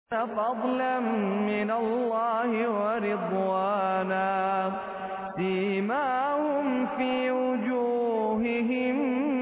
فضلا من الله ورضوانا سيماهم في وجوههم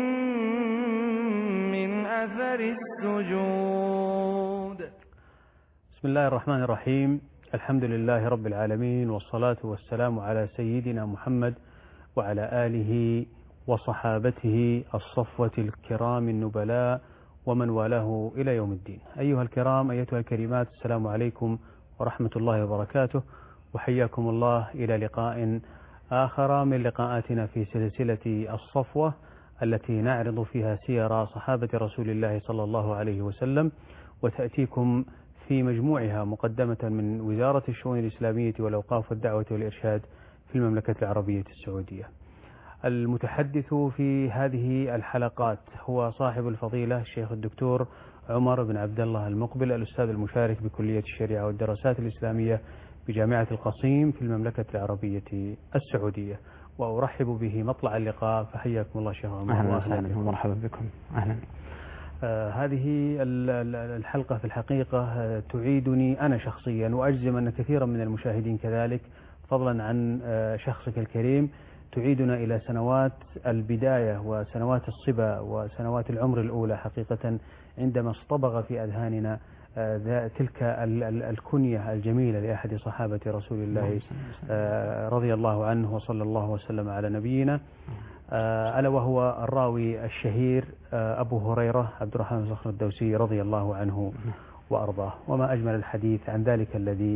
من أثر السجود. بسم الله الرحمن الرحيم. الحمد لله رب العالمين، والصلاة والسلام على سيدنا محمد وعلى آله وصحابته الصفوة الكرام النبلاء ومن والاه إلى يوم الدين. أيها الكرام، أيتها الكريمات، السلام عليكم ورحمة الله وبركاته، وحياكم الله إلى لقاء آخر من لقاءاتنا في سلسلة الصفوة التي نعرض فيها سير صحابة رسول الله صلى الله عليه وسلم، وتأتيكم في مجموعها مقدمة من وزارة الشؤون الإسلامية والأوقاف والدعوة والإرشاد في المملكة العربية السعودية. المتحدث في هذه الحلقات هو صاحب الفضيلة الشيخ الدكتور عمر بن عبد الله المقبل، الأستاذ المشارك بكلية الشريعة والدراسات الإسلامية بجامعة القصيم في المملكة العربية السعودية، وأرحب به مطلع اللقاء. فحياكم الله شيخ عمر. أهلا وسهلا ومرحبا بكم. أهلا. هذه الحلقة في الحقيقة تعيدني أنا شخصيا، وأجزم أن كثيرا من المشاهدين كذلك، فضلا عن شخصك الكريم، تعيدنا إلى سنوات البداية وسنوات الصبا وسنوات العمر الأولى حقيقة، عندما اصطبغ في أذهاننا تلك الكنية الجميلة لأحد صحابة رسول الله رضي الله عنه وصلى الله وسلم على نبينا، ألا وهو الراوي الشهير أبو هريرة عبد الرحمن بن صخر الدوسي رضي الله عنه وأرضاه. وما أجمل الحديث عن ذلك الذي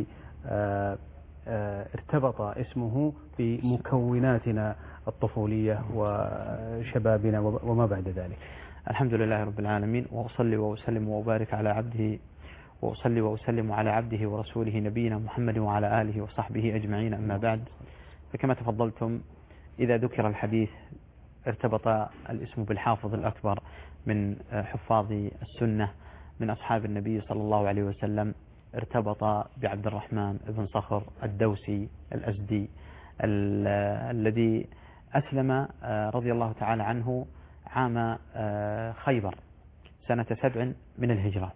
ارتبط اسمه بمكوناتنا الطفولية وشبابنا وما بعد ذلك. الحمد لله رب العالمين، وأصلي وأسلم وأبارك على عبده، وأصلي وأسلم على عبده ورسوله نبينا محمد وعلى آله وصحبه أجمعين. أما بعد، فكما تفضلتم، إذا ذكر الحديث ارتبط الاسم بالحافظ الأكبر من حفاظ السنة من أصحاب النبي صلى الله عليه وسلم، ارتبط بعبد الرحمن بن صخر الدوسي الأزدي الذي أسلم رضي الله تعالى عنه عام خيبر سنة 7 من الهجرة.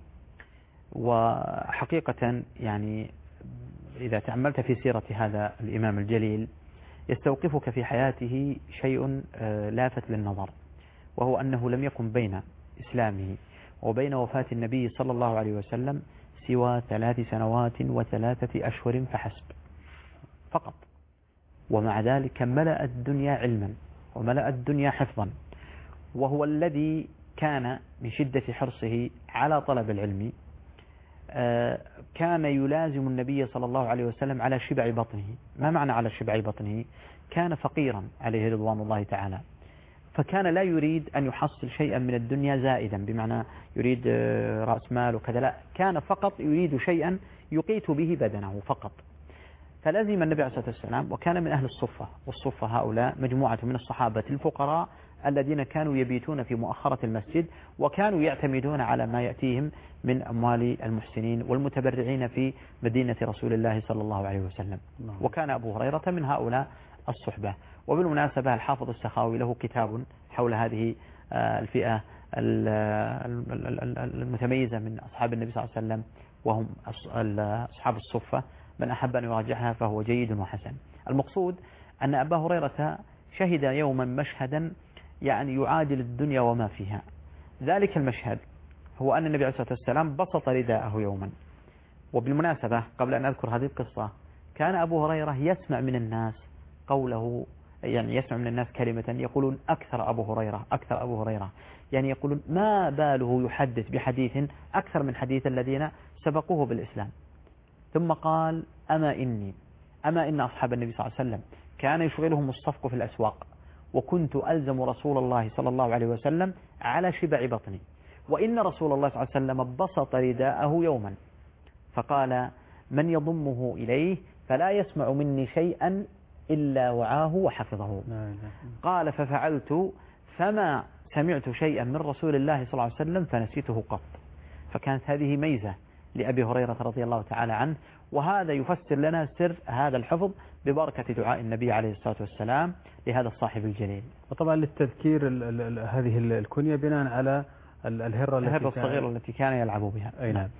وحقيقة يعني إذا تأملت في سيرة هذا الإمام الجليل يستوقفك في حياته شيء لافت للنظر، وهو أنه لم يكن بين إسلامه وبين وفاة النبي صلى الله عليه وسلم سوى 3 سنوات و3 أشهر فحسب فقط، ومع ذلك ملأ الدنيا علما وملأ الدنيا حفظا، وهو الذي كان من شدة حرصه على طلب العلم كان يلازم النبي صلى الله عليه وسلم على شبع بطنه. ما معنى على شبع بطنه؟ كان فقيرا عليه رضوان الله تعالى، فكان لا يريد أن يحصل شيئا من الدنيا زائدا، بمعنى يريد رأس مال وكذا، لا، كان فقط يريد شيئا يقيت به بدنه فقط. فلازم النبي عليه الصلاة والسلام، وكان من أهل الصفة، والصفة هؤلاء مجموعة من الصحابة الفقراء الذين كانوا يبيتون في مؤخرة المسجد، وكانوا يعتمدون على ما يأتيهم من أموال المحسنين والمتبرعين في مدينة رسول الله صلى الله عليه وسلم. وكان أبو هريرة من هؤلاء الصحبة. وبالمناسبة الحافظ السخاوي له كتاب حول هذه الفئة المتميزة من أصحاب النبي صلى الله عليه وسلم، وهم أصحاب الصفة. من أحب أن يراجعها فهو جيد وحسن. المقصود أن أبا هريرة شهد يوما مشهدا يعني يعادل الدنيا وما فيها. ذلك المشهد هو أن النبي عليه الصلاة والسلام بسط رداءه يوما. وبالمناسبة قبل أن أذكر هذه القصة، كان أبو هريرة يسمع من الناس قوله، يعني يسمع من الناس كلمة يقولون أكثر أبو هريرة، أكثر أبو هريرة، يعني يقولون ما باله يحدث بحديث أكثر من حديث الذين سبقوه بالإسلام. ثم قال أما إن أصحاب النبي صلى الله عليه وسلم كان يشغلهم الصفق في الأسواق، وكنت ألزم رسول الله صلى الله عليه وسلم على شبع بطني، وإن رسول الله صلى الله عليه وسلم بسط رداءه يوما فقال من يضمه إليه فلا يسمع مني شيئا إلا وعاه وحفظه. قال ففعلت فما سمعت شيئا من رسول الله صلى الله عليه وسلم فنسيته قط. فكانت هذه ميزة لأبي هريرة رضي الله تعالى عنه، وهذا يفسر لنا سر هذا الحفظ ببركة دعاء النبي عليه الصلاة والسلام لهذا الصاحب الجليل. وطبعا للتذكير هذه الكنية بناء على الهرة الصغيرة التي كان يلعب بها. أي نعم.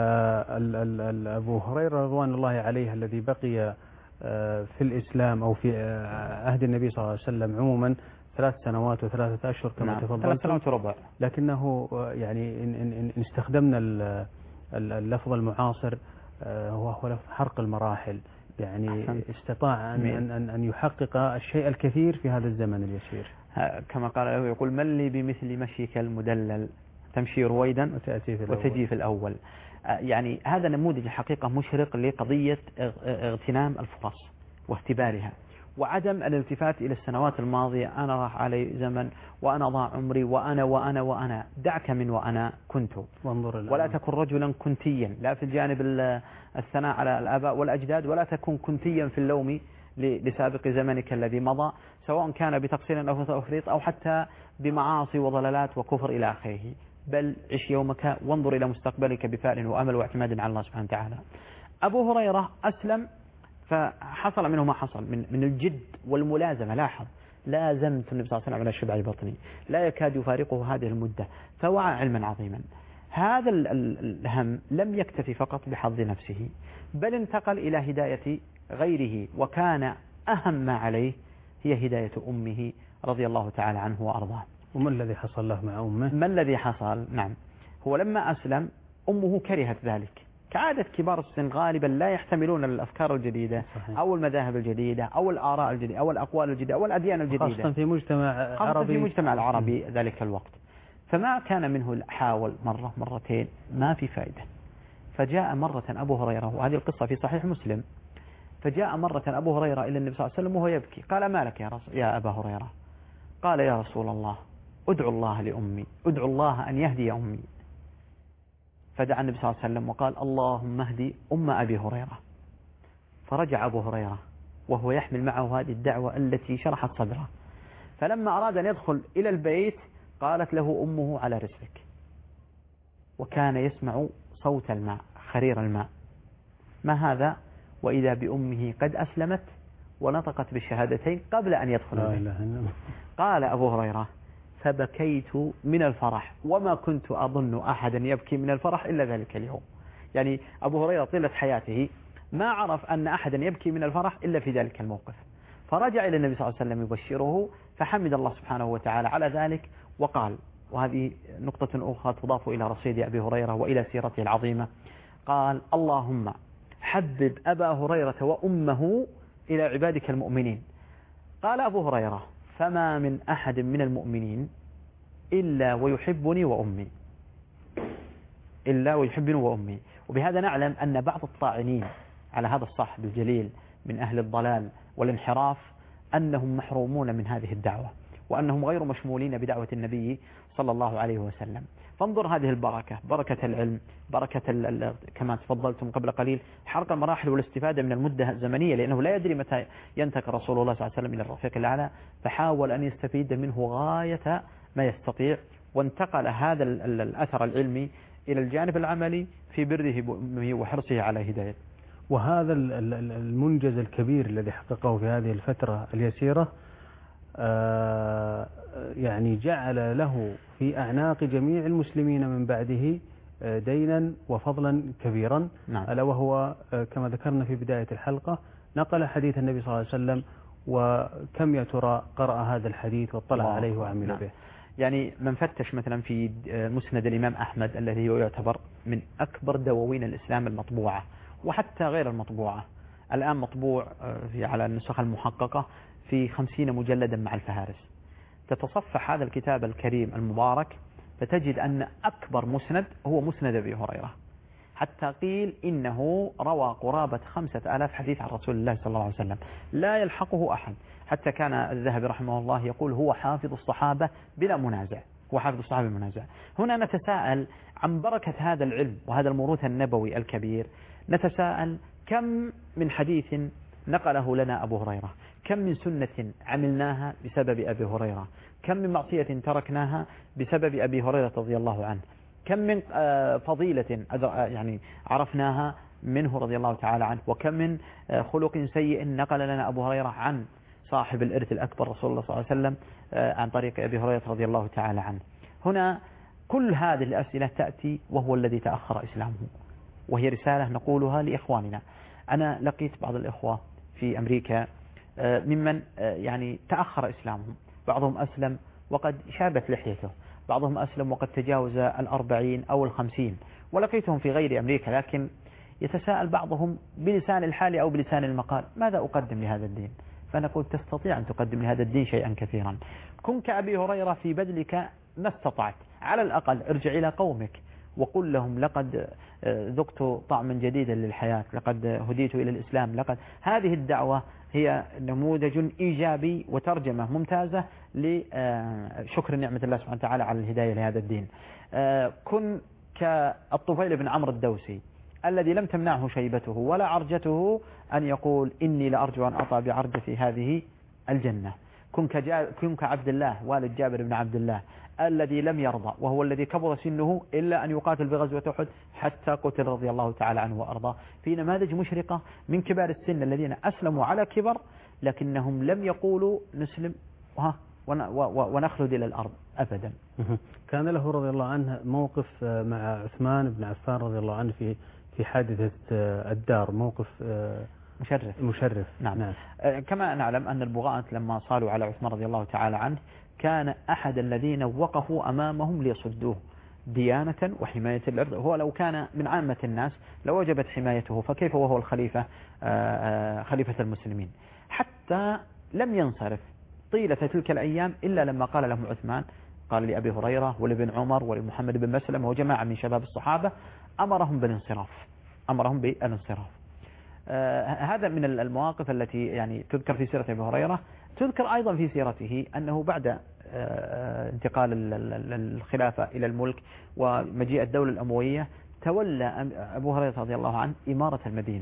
أبو هريرة رضوان الله عليه الذي بقي في الإسلام أو في عهد النبي صلى الله عليه وسلم عموما 3 سنوات و3 أشهر كما تفضلت. 3 سنوات وربع. لكنه يعني إن استخدمنا اللفظ المعاصر هو لفظ حرق المراحل، يعني استطاع أن يحقق الشيء الكثير في هذا الزمن اليسير. كما قال له يقول من لي بمثل مشيك المدلل تمشي رويدا وتجي في الأول. يعني هذا نموذج حقيقة مشرق لقضية اغتنام الفرص واختبارها وعدم الالتفات إلى السنوات الماضية. أنا راح علي زمن وأنا ضاع عمري وأنا دعك من وأنا كنت، ولا تكن رجلا كنتيا، لا في الجانب الثناء على الآباء والأجداد، ولا تكن كنتيا في اللوم لسابق زمنك الذي مضى، سواء كان بتقصير أو تفريط أو حتى بمعاصي وضلالات وكفر إلى آخره، بل عش يومك وانظر إلى مستقبلك بفأل وأمل واعتماد على الله سبحانه وتعالى. أبو هريرة أسلم فحصل منه ما حصل من الجد والملازمة. لاحظ، لازمت النبي صلى الله عليه وسلم على شبع بطني، لا يكاد يفارقه هذه المدة، فوعى علما عظيما. هذا الهم لم يكتفي فقط بحظ نفسه، بل انتقل إلى هداية غيره، وكان أهم ما عليه هي هداية أمه رضي الله تعالى عنه وأرضاه. وما الذي حصل له مع أمه؟ ما الذي حصل؟ نعم، هو لما أسلم أمه كرهت ذلك، كعادة كبار السن غالبا لا يحتملون الأفكار الجديدة. صحيح. أو المذاهب الجديدة أو الآراء الجديدة أو الأقوال الجديدة أو الأديان الجديدة، خاصة في مجتمع عربي، في مجتمع العربي ذلك الوقت. فما كان منه، حاول مرة مرتين ما في فائدة. فجاء مرة أبو هريرة، وهذه القصة في صحيح مسلم، فجاء مرة أبو هريرة إلى النبي صلى الله عليه وسلم وهو يبكي، قال ما لك يا أبا هريرة؟ قال يا رسول الله ادعو الله لأمي، ادعو الله أن يهدي أمي. فدعا النبي صلى الله عليه وسلم وقال اللهم اهدي أم أبي هريرة. فرجع أبو هريرة وهو يحمل معه هذه الدعوة التي شرحت صدره، فلما أراد أن يدخل إلى البيت قالت له أمه على رسلك، وكان يسمع صوت الماء، خرير الماء. ما هذا؟ وإذا بأمه قد أسلمت ونطقت بالشهادتين قبل أن يدخل البيت. قال أبو هريرة فبكيت من الفرح، وما كنت أظن أحدا يبكي من الفرح إلا ذلك اليوم. يعني أبو هريرة طيلة حياته ما عرف أن أحدا يبكي من الفرح إلا في ذلك الموقف. فرجع إلى النبي صلى الله عليه وسلم يبشره، فحمد الله سبحانه وتعالى على ذلك وقال، وهذه نقطة أخرى تضاف إلى رصيد أبي هريرة وإلى سيرته العظيمة، قال اللهم حبب أبا هريرة وأمه إلى عبادك المؤمنين. قال أبو هريرة فما من أحد من المؤمنين إلا ويحبني وأمي، إلا ويحبني وأمي. وبهذا نعلم أن بعض الطاعنين على هذا الصاحب الجليل من أهل الضلال والانحراف أنهم محرومون من هذه الدعوة، وأنهم غير مشمولين بدعوة النبي صلى الله عليه وسلم. فانظر هذه البركة، بركة العلم، بركة كما تفضلتم قبل قليل حرق المراحل والاستفادة من المدة الزمنية، لأنه لا يدري متى ينتقل رسول الله صلى الله عليه وسلم إلى الرفيق الأعلى، فحاول أن يستفيد منه غاية ما يستطيع، وانتقل هذا الأثر العلمي إلى الجانب العملي في بره بأمه وحرصه على هدايته. وهذا المنجز الكبير الذي حققه في هذه الفترة اليسيرة يعني جعل له في أعناق جميع المسلمين من بعده دينا وفضلا كبيرا. نعم. ألا وهو كما ذكرنا في بداية الحلقة نقل حديث النبي صلى الله عليه وسلم، وكم يا ترى قرأ هذا الحديث واطلع عليه وعمل به. يعني من فتش مثلا في مسند الإمام أحمد الذي هو يعتبر من أكبر دواوين الإسلام المطبوعة وحتى غير المطبوعة، الآن مطبوع على النسخ المحققة في 50 مجلدا مع الفهارس، تتصفح هذا الكتاب الكريم المبارك فتجد أن أكبر مسند هو مسند أبي هريرة، حتى قيل إنه روى قرابة 5000 حديث عن رسول الله صلى الله عليه وسلم لا يلحقه أحد، حتى كان الذهبي رحمه الله يقول هو حافظ الصحابة بلا منازع، هو حافظ الصحابة بلا منازع. هنا نتساءل عن بركة هذا العلم وهذا الموروث النبوي الكبير، نتساءل كم من حديث نقله لنا أبو هريرة، كم من سنة عملناها بسبب أبي هريرة، كم من معصية تركناها بسبب أبي هريرة رضي الله عنه، كم من فضيلة يعني عرفناها منه رضي الله تعالى عنه، وكم من خلق سيء نقل لنا أبو هريرة عن صاحب الإرث الأكبر رسول الله صلى الله عليه وسلم عن طريق أبي هريرة رضي الله تعالى عنه. هنا كل هذه الأسئلة تأتي وهو الذي تأخر إسلامه، وهي رسالة نقولها لإخواننا. أنا لقيت بعض الإخوة في أمريكا ممن يعني تأخر إسلامهم، بعضهم أسلم وقد شابت لحيته، بعضهم أسلم وقد تجاوز 40 أو 50، ولقيتهم في غير أمريكا، لكن يتساءل بعضهم بلسان الحال أو بلسان المقال: ماذا أقدم لهذا الدين؟ فنقول: تستطيع أن تقدم لهذا الدين شيئا كثيرا. كن كأبي هريرة في بذلك ما استطعت، على الأقل ارجع إلى قومك وقل لهم: لقد ذقت طعما جديدا للحياة، لقد هديت إلى الإسلام. لقد هذه الدعوة هي نموذج إيجابي وترجمة ممتازة لشكر نعمة الله سبحانه وتعالى على الهداية لهذا الدين. كن كالطفيل بن عمرو الدوسي الذي لم تمنعه شيبته ولا عرجته أن يقول: إني لأرجو أن أطأ بعرجتي هذه الجنة. كن كعبد الله والد جابر بن عبد الله الذي لم يرضى، وهو الذي كبر سنه إلا أن يقاتل بغزوة أحد حتى قتل رضي الله تعالى عنه وأرضاه. في نماذج مشرقة من كبار السن الذين أسلموا على كبر، لكنهم لم يقولوا نسلم ونخلد إلى الأرض أبدا. كان له رضي الله عنه موقف مع عثمان بن عفان رضي الله عنه في حادثة الدار، موقف مشرف. نعم. كما نعلم أن البغاة لما صالوا على عثمان رضي الله تعالى عنه كان أحد الذين وقفوا أمامهم ليصدوه ديانة وحماية الأرض. هو لو كان من عامة الناس لوجبت حمايته، فكيف وهو الخليفة خليفة المسلمين؟ حتى لم ينصرف طيلة تلك الأيام إلا لما قال لهم عثمان، قال لأبي هريرة ولابن عمر ولمحمد بن مسلمة وجماعة من شباب الصحابة، أمرهم بالانصراف. هذا من المواقف التي يعني تذكر في سيرة أبي هريرة. تذكر أيضا في سيرته أنه بعد انتقال الخلافة إلى الملك ومجيء الدولة الأموية تولى أبو هريرة رضي الله عنه إمارة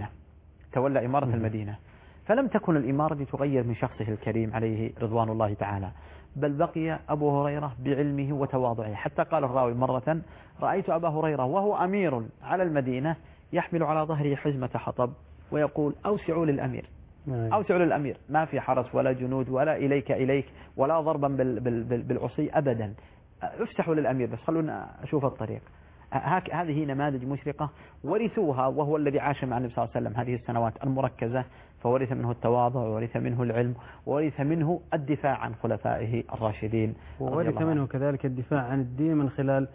المدينة. فلم تكن الإمارة تغير من شخصه الكريم عليه رضوان الله تعالى، بل بقي أبو هريرة بعلمه وتواضعه، حتى قال الراوي مرة: رأيت أبا هريرة وهو أمير على المدينة يحمل على ظهره حزمة حطب ويقول: أوسعوا للأمير، ما في حرس ولا جنود ولا إليك ولا ضربا بالعصي أبدا، افتحوا للأمير بس خلونا أشوف الطريق. هذه نماذج مشرقة ورثوها، وهو الذي عاش مع النبي صلى الله عليه وسلم هذه السنوات المركزة، فورث منه التواضع وورث منه العلم وورث منه الدفاع عن خلفائه الراشدين، وورث منه كذلك الدفاع عن الدين من خلال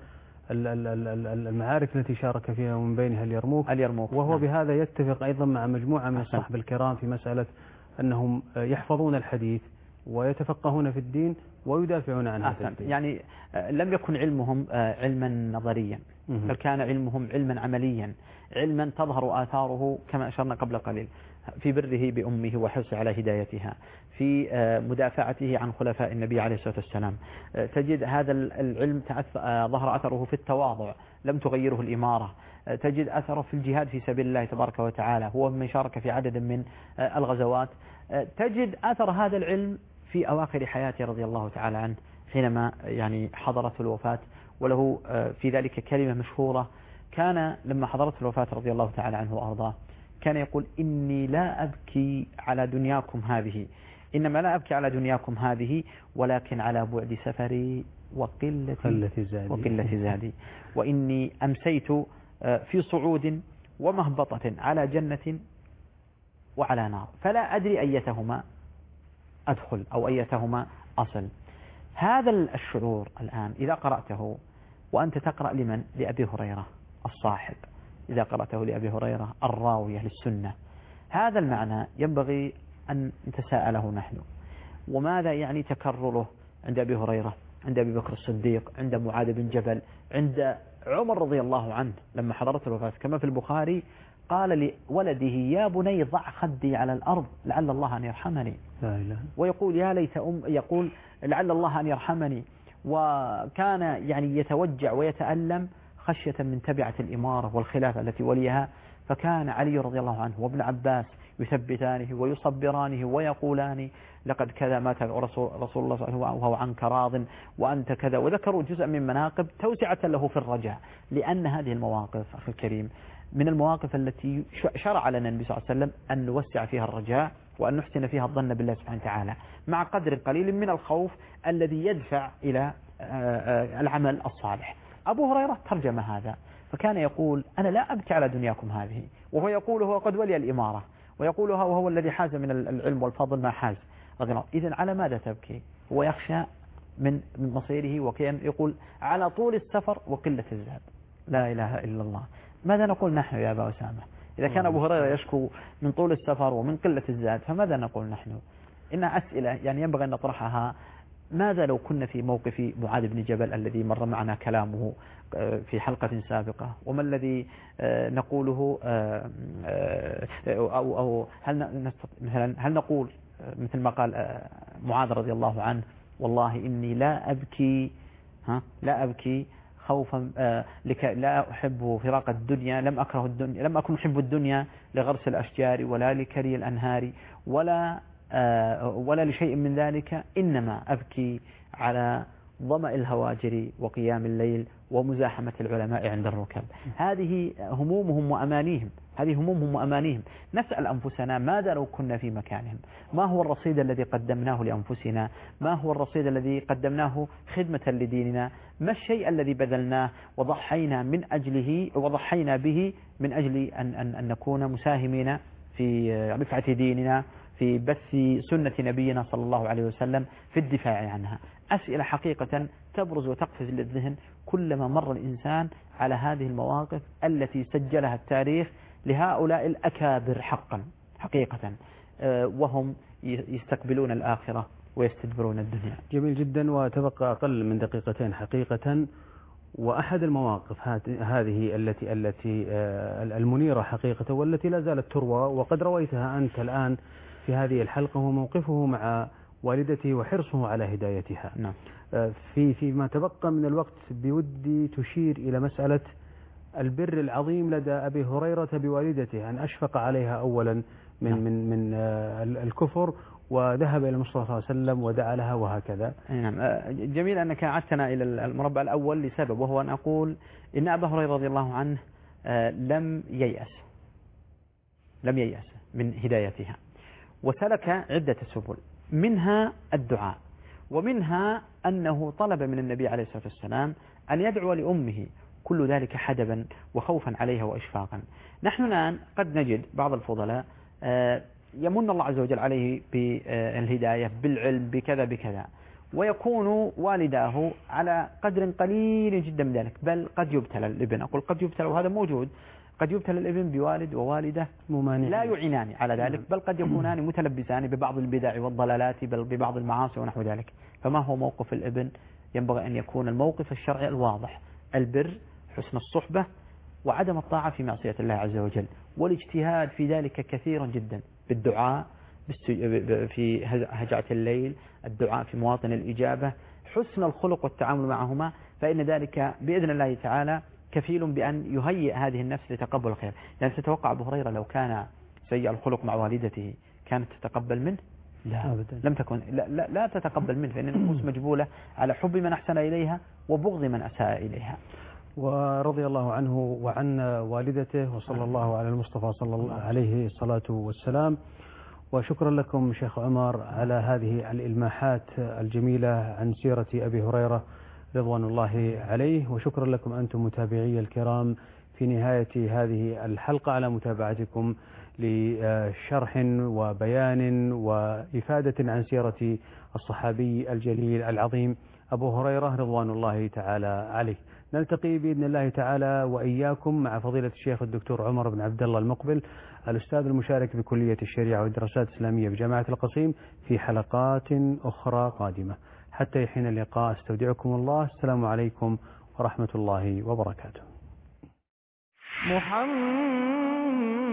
المعارك التي شارك فيها ومن بينها اليرموك. وهو بهذا يتفق أيضا مع مجموعة من الصحب الكرام في مسألة أنهم يحفظون الحديث ويتفقهون في الدين ويدافعون عن هذا الدين. يعني لم يكن علمهم علما نظريا، بل كان علمهم علما عمليا، علما تظهر آثاره كما أشرنا قبل قليل في بره بأمه وحرصه على هدايتها، في مدافعته عن خلفاء النبي عليه الصلاة والسلام. تجد هذا العلم ظهر أثره في التواضع، لم تغيره الإمارة. تجد أثره في الجهاد في سبيل الله تبارك وتعالى، هو من شارك في عدد من الغزوات. تجد أثر هذا العلم في أواخر حياته رضي الله تعالى عنه، حينما يعني حضرت الوفاة، وله في ذلك كلمة مشهورة. كان لما حضرت الوفاة رضي الله تعالى عنه وأرضاه كان يقول: إني لا أبكي على دنياكم هذه، إنما لا أبكي على دنياكم هذه ولكن على بعد سفري وقلة زادي، وإني أمسيت في صعود ومهبطة على جنة وعلى نار، فلا أدري أيتهما أدخل أو أيتهما أصل. هذا الشعور الآن إذا قرأته وأنت تقرأ لمن؟ لأبي هريرة الصاحب، إذا قرأته لأبي هريرة الراوية للسنة، هذا المعنى ينبغي أن نتساءله نحن. وماذا يعني تكرره عند أبي هريرة، عند أبي بكر الصديق، عند معاذ بن جبل، عند عمر رضي الله عنه لما حضرت الوفاة؟ كما في البخاري قال لولده: يا بني ضع خدي على الأرض لعل الله أن يرحمني. ويقول: يا ليت يقول لعل الله أن يرحمني. وكان يعني يتوجع ويتألم خشية من تبعة الإمارة والخلافة التي وليها. فكان علي رضي الله عنه وابن عباس يثبتانه ويصبرانه ويقولان: لقد كذا مات رسول الله صلى الله عليه وسلم وهو عنك راض وأنت كذا، وذكروا جزءا من مناقب توسعة له في الرجاء. لأن هذه المواقف أخي الكريم من المواقف التي شرع لنا النبي صلى الله عليه وسلم أن نوسع فيها الرجاء وأن نحسن فيها الظن بالله سبحانه وتعالى، مع قدر قليل من الخوف الذي يدفع إلى العمل الصالح. أبو هريرة ترجم هذا، فكان يقول أنا لا أبكي على دنياكم هذه، وهو يقول هو قد ولي الإمارة، ويقولها وهو الذي حاز من العلم والفضل ما حاز رضي الله. إذن على ماذا تبكي؟ هو يخشى من مصيره، وكان يقول على طول السفر وقلة الزاد. لا إله إلا الله. ماذا نقول نحن يا أبا أسامة؟ إذا كان أبو هريرة يشكو من طول السفر ومن قلة الزاد، فماذا نقول نحن؟ إنها أسئلة يعني ينبغي أن نطرحها. ماذا لو كنا في موقف معاذ بن جبل الذي مر معنا كلامه في حلقة سابقة؟ وما الذي نقوله؟ أو هل نقول مثل ما قال معاذ رضي الله عنه والله إني لا أبكي خوفا لا أحب فراق الدنيا، لم أكن أحب الدنيا لغرس الأشجار ولا لكري الأنهار ولا لشيء من ذلك، إنما أبكي على ظمأ الهواجر وقيام الليل ومزاحمة العلماء عند الركب. هذه همومهم وأمانيهم. نسأل أنفسنا ماذا لو كنا في مكانهم؟ ما هو الرصيد الذي قدمناه لأنفسنا؟ ما هو الرصيد الذي قدمناه خدمة لديننا؟ ما الشيء الذي بذلناه وضحينا به من أجل أن نكون مساهمين في رفعة ديننا، في بث سنة نبينا صلى الله عليه وسلم، في الدفاع عنها؟ أسئلة حقيقة تبرز وتقفز للذهن كلما مر الإنسان على هذه المواقف التي سجلها التاريخ لهؤلاء الأكابر حقيقة، وهم يستقبلون الآخرة ويستدبرون الدنيا. جميل جدا. وتبقى أقل من دقيقتين حقيقة، وأحد المواقف هذه التي المنيرة حقيقة، والتي لا زالت تروى وقد رويتها أنت الآن في هذه الحلقة، هو موقفه مع والدته وحرصه على هدايتها. نعم. فيما تبقى من الوقت بودي تشير إلى مسألة البر العظيم لدى أبي هريرة بوالدته، أن أشفق عليها أولا من الكفر، وذهب إلى المصطفى صلى الله عليه وسلم ودعا لها وهكذا. نعم. جميل أنك عدتنا إلى المربع الأول لسبب، وهو أن أقول إن أبا هريرة رضي الله عنه لم ييأس من هدايتها، وسلك عدة سبل، منها الدعاء، ومنها أنه طلب من النبي عليه الصلاة والسلام أن يدعو لأمه، كل ذلك حدبا وخوفا عليها وإشفاقا. نحن الآن قد نجد بعض الفضلاء يمن الله عز وجل عليه بالهداية، بالعلم، بكذا، ويكون والداه على قدر قليل جدا من ذلك، بل قد يبتلى الابن، أقول قد يبتلى وهذا موجود، قد يبتلى الابن بوالد ووالدة لا يعينان على ذلك، بل قد يكونان متلبسان ببعض البدع والضلالات، بل ببعض المعاصي ونحو ذلك. فما هو موقف الابن؟ ينبغي أن يكون الموقف الشرعي الواضح: البر، حسن الصحبة، وعدم الطاعة في معصية الله عز وجل، والاجتهاد في ذلك كثيرا جدا، بالدعاء في هجعة الليل، الدعاء في مواطن الإجابة، حسن الخلق والتعامل معهما، فإن ذلك بإذن الله تعالى كفيل بأن يهيئ هذه النفس لتقبل الخير. يعني تتوقع أبو هريرة لو كان سيء الخلق مع والدته كانت تتقبل منه؟ لا أبدا، لم تكن لا تتقبل منه، فإن النفوس مجبولة على حب من أحسن إليها وبغض من أساء إليها. ورضي الله عنه وعن والدته، وصلى الله على المصطفى صلى الله عليه الصلاة والسلام. وشكرا لكم شيخ عمر على هذه الإلماحات الجميلة عن سيرة أبي هريرة رضوان الله عليه، وشكرا لكم أنتم متابعي الكرام في نهاية هذه الحلقة على متابعتكم لشرح وبيان وإفادة عن سيرة الصحابي الجليل العظيم أبو هريرة رضوان الله تعالى عليه. نلتقي بإذن الله تعالى وإياكم مع فضيلة الشيخ الدكتور عمر بن عبد الله المقبل، الأستاذ المشارك بكلية الشريعة والدراسات الإسلامية بجامعة القصيم، في حلقات أخرى قادمة. حتى حين اللقاء استودعكم الله، السلام عليكم ورحمة الله وبركاته. محمد